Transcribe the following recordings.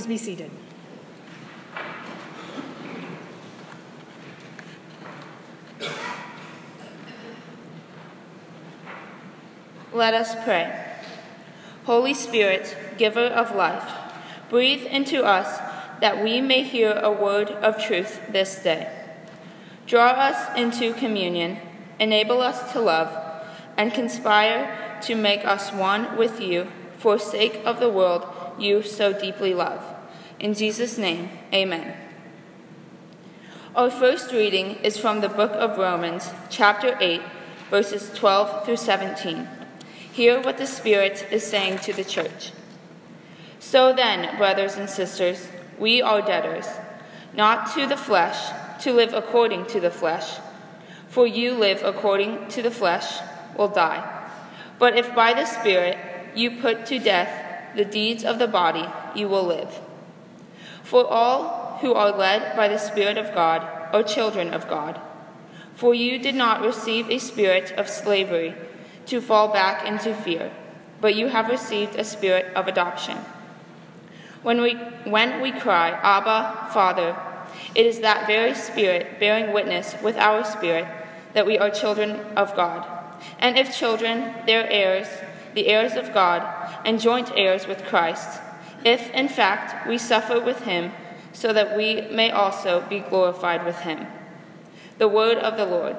be seated. Let us pray. Holy Spirit, giver of life, breathe into us that we may hear a word of truth this day. Draw us into communion, enable us to love, and conspire to make us one with you for sake of the world you so deeply love. In Jesus' name, amen. Our first reading is from the book of Romans, chapter 8, verses 12 through 17. Hear what the Spirit is saying to the church. So then, brothers and sisters, we are debtors, not to the flesh, to live according to the flesh. For you live according to the flesh will die. But if by the Spirit you put to death the deeds of the body, you will live. For all who are led by the Spirit of God are children of God. For you did not receive a spirit of slavery to fall back into fear, but you have received a spirit of adoption. When we cry, Abba, Father, it is that very Spirit bearing witness with our spirit that we are children of God. And if children, they're heirs, the heirs of God, and joint heirs with Christ, if, in fact, we suffer with him, so that we may also be glorified with him. The word of the Lord.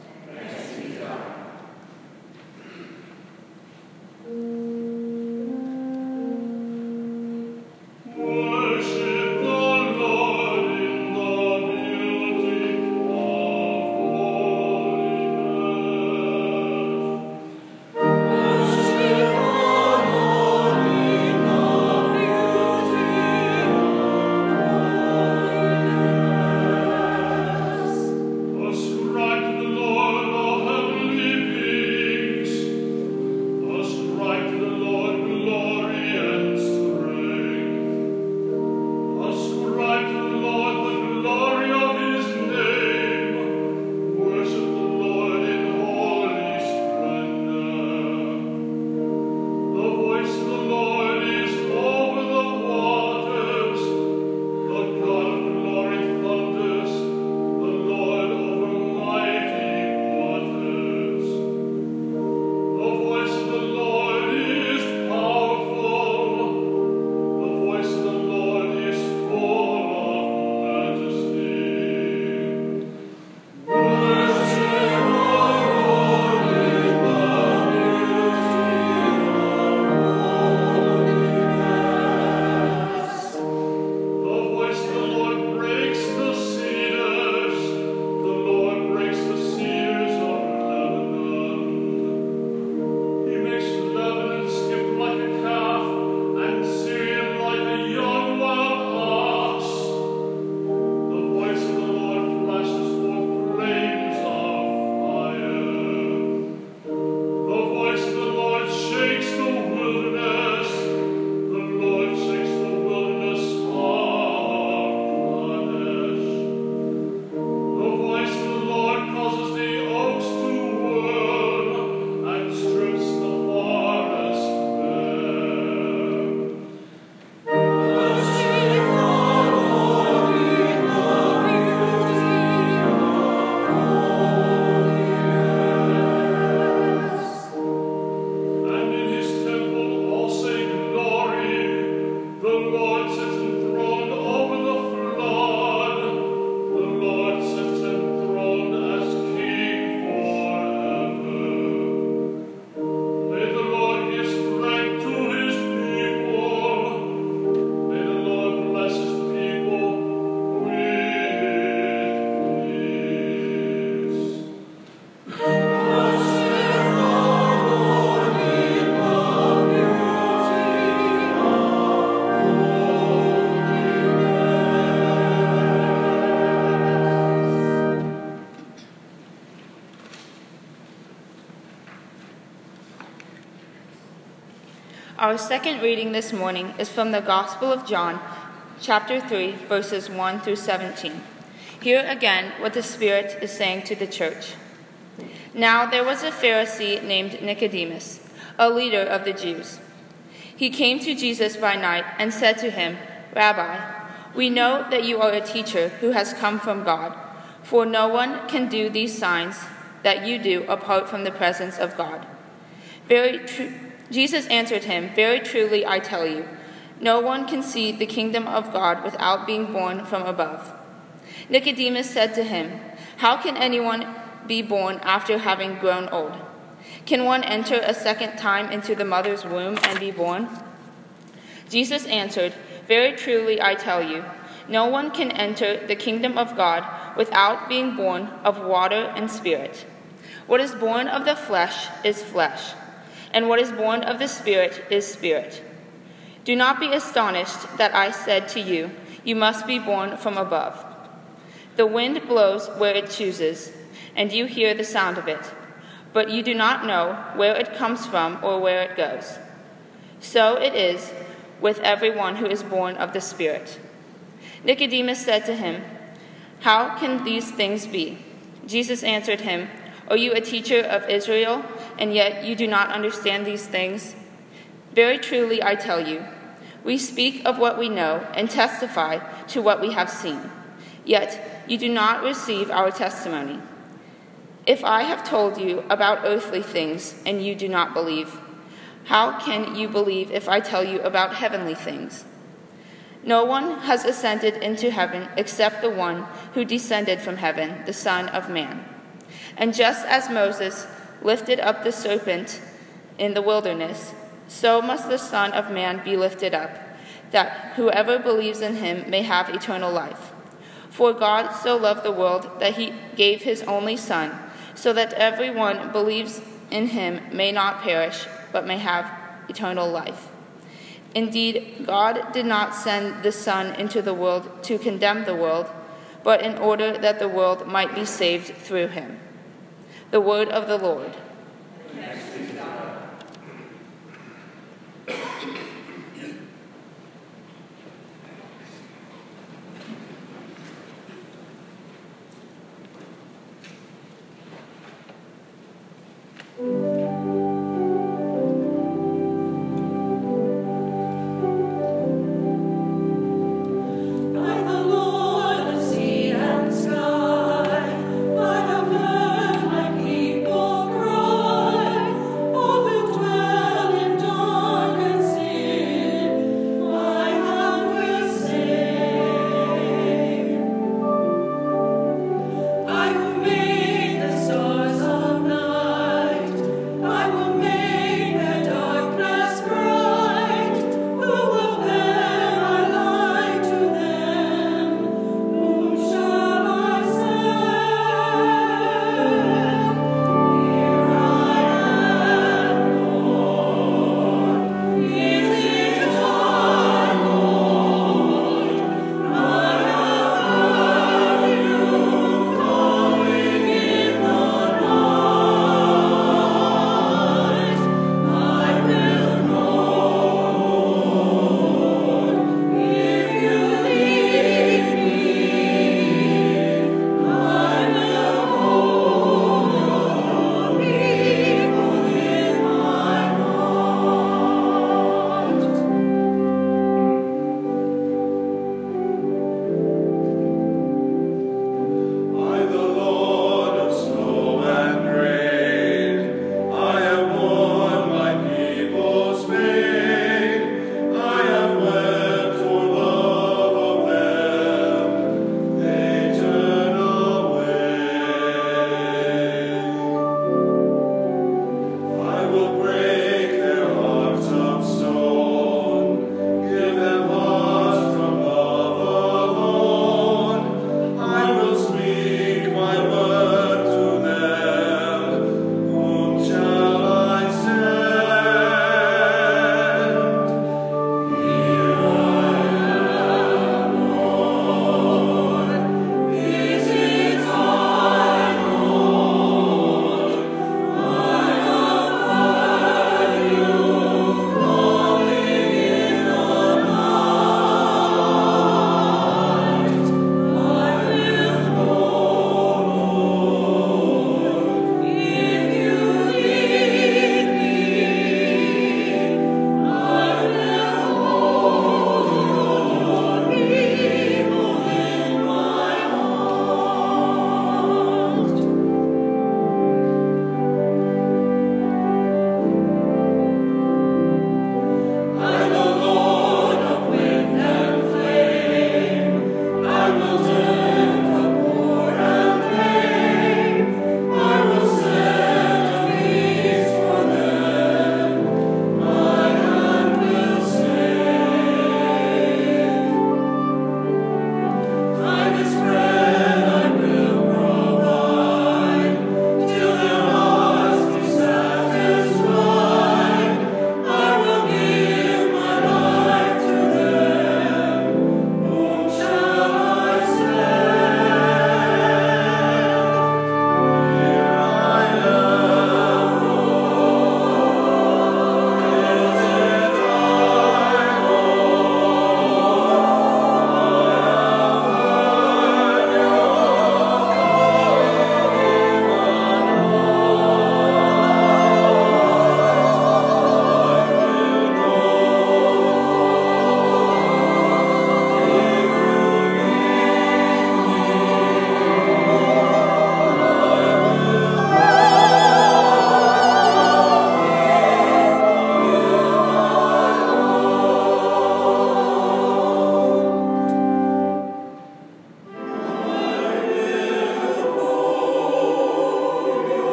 Our second reading this morning is from the Gospel of John, chapter 3, verses 1 through 17. Hear again what the Spirit is saying to the church. Now there was a Pharisee named Nicodemus, a leader of the Jews. He came to Jesus by night and said to him, "Rabbi, we know that you are a teacher who has come from God, for no one can do these signs that you do apart from the presence of God." Jesus answered him, "Very truly I tell you, no one can see the kingdom of God without being born from above." Nicodemus said to him, "How can anyone be born after having grown old? Can one enter a second time into the mother's womb and be born?" Jesus answered, "Very truly I tell you, no one can enter the kingdom of God without being born of water and Spirit. What is born of the flesh is flesh, and what is born of the Spirit is spirit. Do not be astonished that I said to you, you must be born from above. The wind blows where it chooses, and you hear the sound of it, but you do not know where it comes from or where it goes. So it is with everyone who is born of the Spirit." Nicodemus said to him, "How can these things be?" Jesus answered him, "Are you a teacher of Israel, and yet you do not understand these things? Very truly I tell you, we speak of what we know and testify to what we have seen, yet you do not receive our testimony. If I have told you about earthly things and you do not believe, how can you believe if I tell you about heavenly things? No one has ascended into heaven except the one who descended from heaven, the Son of Man. And just as Moses lifted up the serpent in the wilderness, so must the Son of Man be lifted up, that whoever believes in him may have eternal life. For God so loved the world that he gave his only Son, so that everyone believes in him may not perish, but may have eternal life. Indeed, God did not send the Son into the world to condemn the world, but in order that the world might be saved through him." The word of the Lord. By the bird my people cry.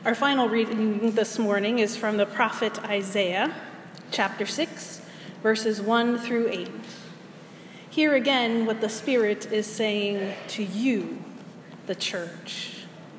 Our final reading this morning is from the prophet Isaiah, chapter 6, verses 1 through 8. Hear again what the Spirit is saying to you, the church.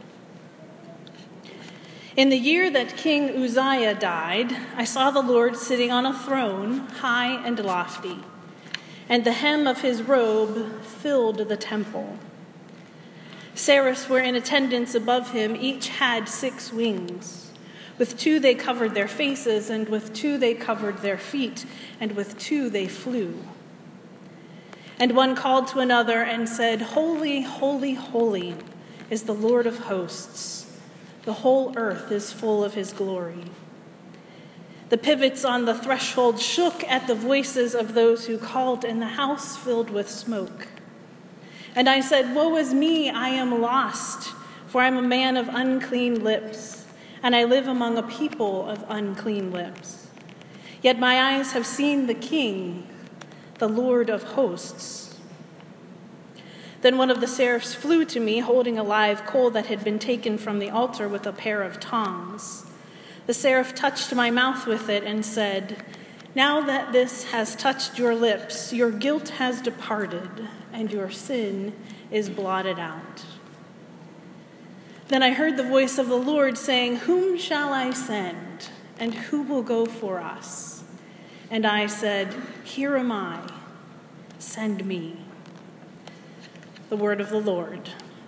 In the year that King Uzziah died, I saw the Lord sitting on a throne, high and lofty, and the hem of his robe filled the temple. Seraphs were in attendance above him. Each had 6 wings. With 2 they covered their faces, and with 2 they covered their feet, and with 2 they flew. And one called to another and said, "Holy, holy, holy is the Lord of hosts. The whole earth is full of his glory." The pivots on the threshold shook at the voices of those who called, and the house filled with smoke. And I said, "Woe is me, I am lost, for I am a man of unclean lips, and I live among a people of unclean lips. Yet my eyes have seen the King, the Lord of hosts." Then one of the seraphs flew to me, holding a live coal that had been taken from the altar with a pair of tongs. The seraph touched my mouth with it and said, "Now that this has touched your lips, your guilt has departed, and your sin is blotted out." Then I heard the voice of the Lord saying, "Whom shall I send, and who will go for us?" And I said, "Here am I, send me." The word of the Lord.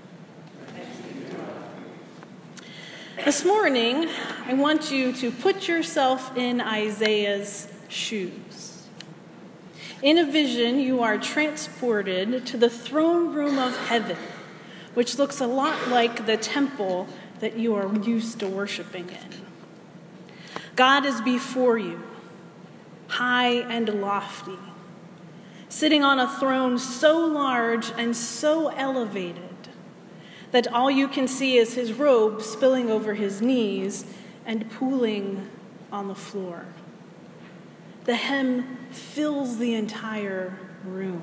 This morning, I want you to put yourself in Isaiah's shoes. In a vision, you are transported to the throne room of heaven, which looks a lot like the temple that you are used to worshiping in. God is before you, high and lofty, sitting on a throne so large and so elevated that all you can see is his robe spilling over his knees and pooling on the floor. The hem fills the entire room.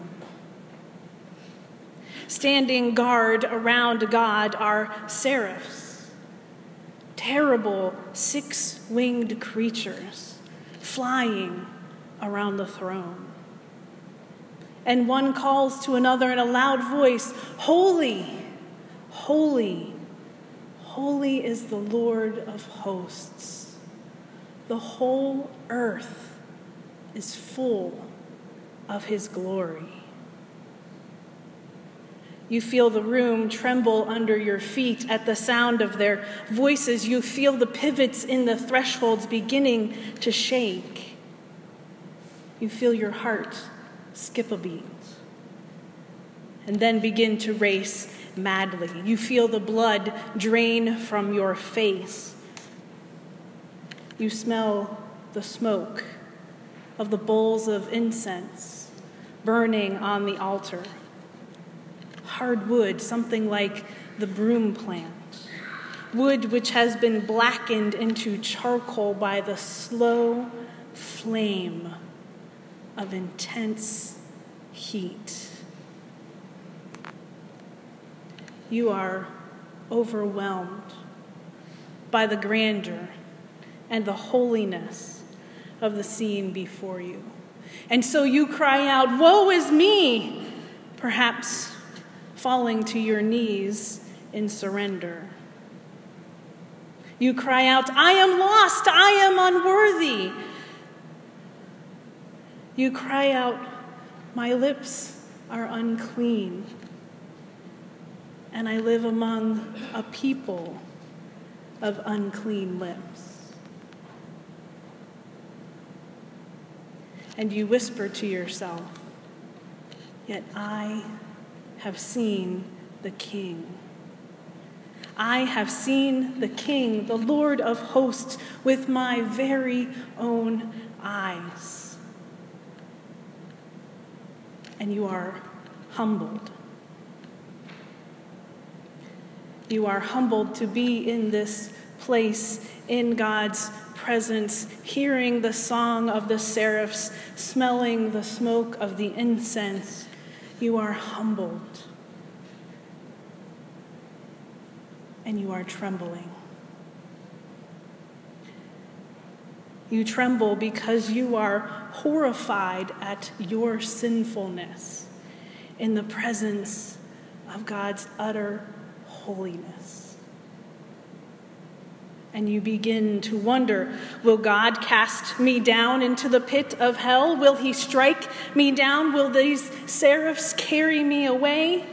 Standing guard around God are seraphs, terrible 6-winged creatures flying around the throne. And one calls to another in a loud voice, "Holy, holy, holy is the Lord of hosts. The whole earth is full of his glory." You feel the room tremble under your feet at the sound of their voices. You feel the pivots in the thresholds beginning to shake. You feel your heart skip a beat and then begin to race madly. You feel the blood drain from your face. You smell the smoke of the bowls of incense burning on the altar. Hard wood, something like the broom plant. Wood which has been blackened into charcoal by the slow flame of intense heat. You are overwhelmed by the grandeur and the holiness of the scene before you. And so you cry out, "Woe is me!" perhaps falling to your knees in surrender. You cry out, "I am lost, I am unworthy." You cry out, "My lips are unclean, and I live among a people of unclean lips." And you whisper to yourself, "Yet I have seen the King. I have seen the King, the Lord of hosts, with my very own eyes." And you are humbled. You are humbled to be in this place, in God's presence, hearing the song of the seraphs, smelling the smoke of the incense. You are humbled. And you are trembling. You tremble because you are horrified at your sinfulness in the presence of God's utter holiness. And you begin to wonder, will God cast me down into the pit of hell? Will he strike me down? Will these seraphs carry me away?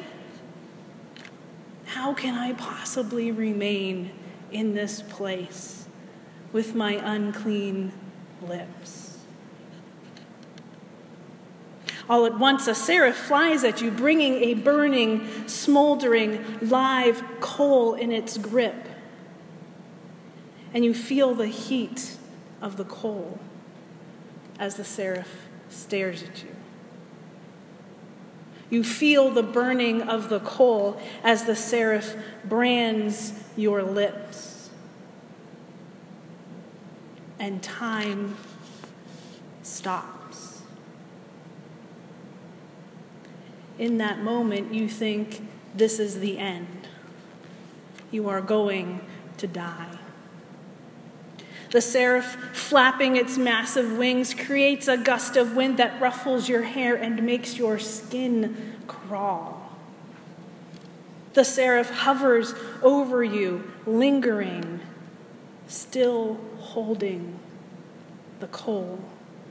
How can I possibly remain in this place with my unclean lips? All at once, a seraph flies at you, bringing a burning, smoldering, live coal in its grip. And you feel the heat of the coal as the seraph stares at you. You feel the burning of the coal as the seraph brands your lips. And time stops. In that moment, you think this is the end. You are going to die. The seraph, flapping its massive wings, creates a gust of wind that ruffles your hair and makes your skin crawl. The seraph hovers over you, lingering, still holding the coal.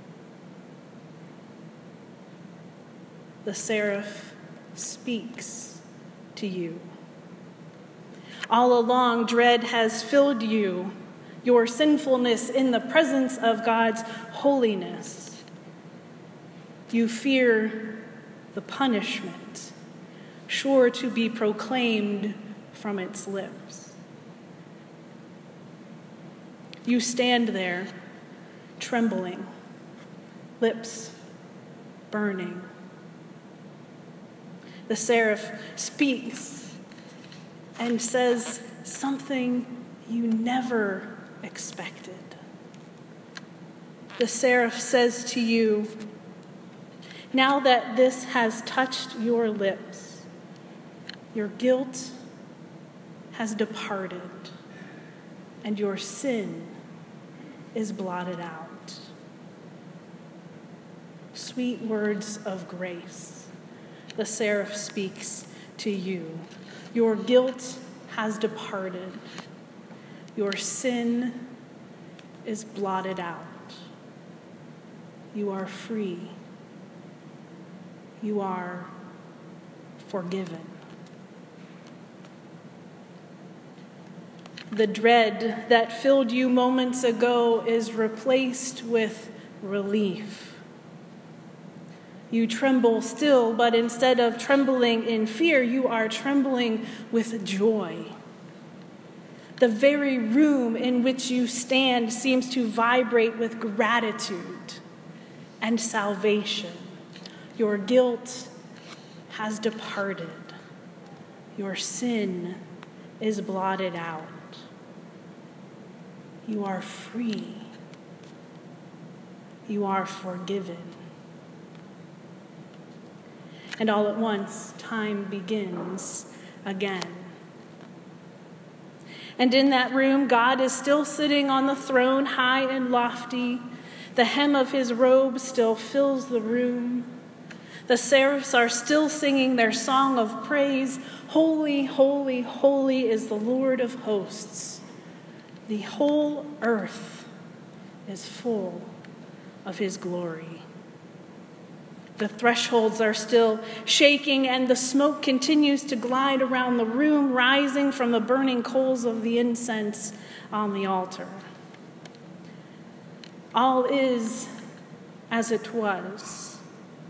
The seraph speaks to you. All along, dread has filled you, your sinfulness in the presence of God's holiness. You fear the punishment, sure to be proclaimed from its lips. You stand there, trembling, lips burning. The seraph speaks and says something you never expected. The seraph says to you, now that this has touched your lips, your guilt has departed and your sin is blotted out. Sweet words of grace, the seraph speaks to you. Your guilt has departed. Your sin is blotted out. You are free. You are forgiven. The dread that filled you moments ago is replaced with relief. You tremble still, but instead of trembling in fear, you are trembling with joy. The very room in which you stand seems to vibrate with gratitude and salvation. Your guilt has departed. Your sin is blotted out. You are free. You are forgiven. And all at once, time begins again. And in that room, God is still sitting on the throne, high and lofty. The hem of his robe still fills the room. The seraphs are still singing their song of praise. Holy, holy, holy is the Lord of hosts. The whole earth is full of his glory. The thresholds are still shaking, and the smoke continues to glide around the room, rising from the burning coals of the incense on the altar. All is as it was.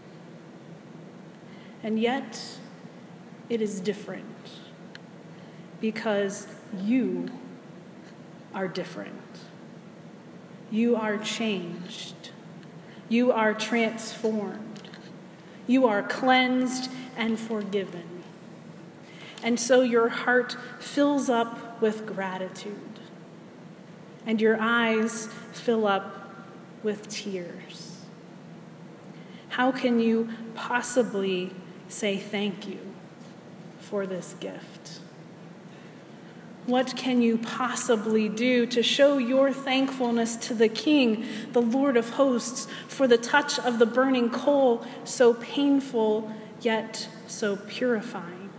And yet, it is different, because you are different. You are changed. You are transformed. You are cleansed and forgiven. And so your heart fills up with gratitude, and your eyes fill up with tears. How can you possibly say thank you for this gift? What can you possibly do to show your thankfulness to the King, the Lord of hosts, for the touch of the burning coal, so painful yet so purifying?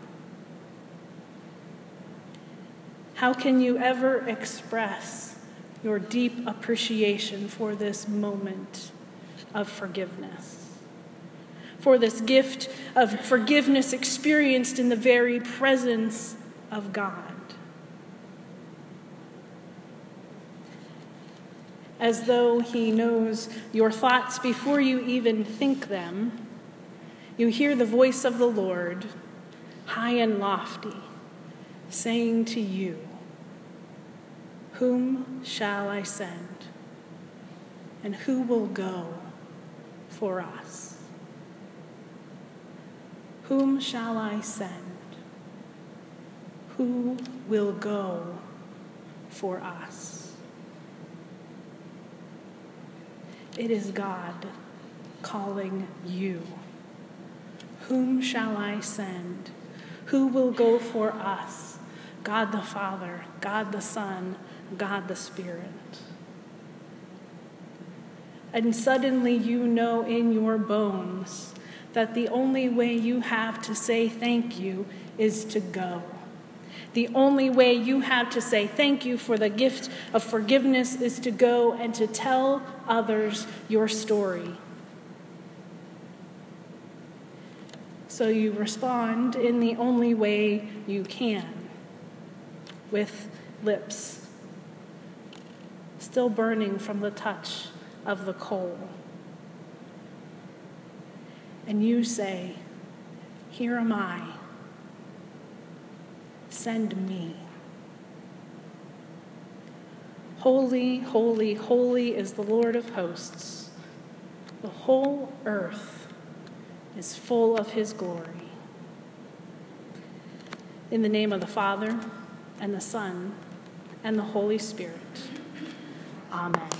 How can you ever express your deep appreciation for this moment of forgiveness, for this gift of forgiveness experienced in the very presence of God? As though he knows your thoughts before you even think them, you hear the voice of the Lord, high and lofty, saying to you, "Whom shall I send? And who will go for us?" Whom shall I send? Who will go for us? It is God calling you. Whom shall I send? Who will go for us? God the Father, God the Son, God the Spirit. And suddenly you know in your bones that the only way you have to say thank you is to go. The only way you have to say thank you for the gift of forgiveness is to go and to tell others your story. So you respond in the only way you can, with lips still burning from the touch of the coal. And you say, "Here am I. Send me." Holy, holy, holy is the Lord of hosts. The whole earth is full of his glory. In the name of the Father, and the Son, and the Holy Spirit. Amen.